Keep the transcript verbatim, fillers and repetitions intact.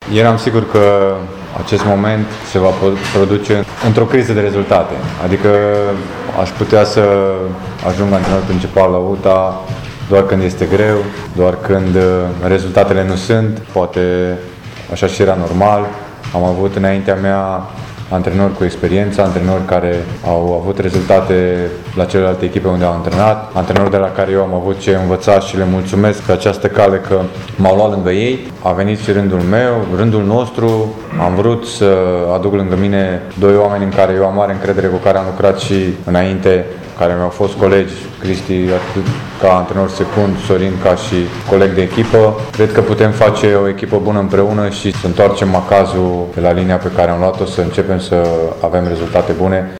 Eram sigur că acest moment se va produce într-o criză de rezultate. Adică aș putea să ajung antrenor principal la U T A doar când este greu, doar când rezultatele nu sunt, poate așa și era normal. Am avut înaintea mea antrenori cu experiență, antrenori care au avut rezultate la celelalte echipe unde au antrenat, antrenori de la care eu am avut ce învăța și le mulțumesc pe această cale că m-au luat lângă ei. A venit și rândul meu, rândul nostru. Am vrut să aduc lângă mine doi oameni în care eu am mare încredere, cu care am lucrat și înainte, care mi-au fost colegi, Cristi atât ca antrenor secund, Sorin ca și coleg de echipă. Cred că putem face o echipă bună împreună și să întoarcem macazul pe la linia pe care am luat-o, să începem să avem rezultate bune.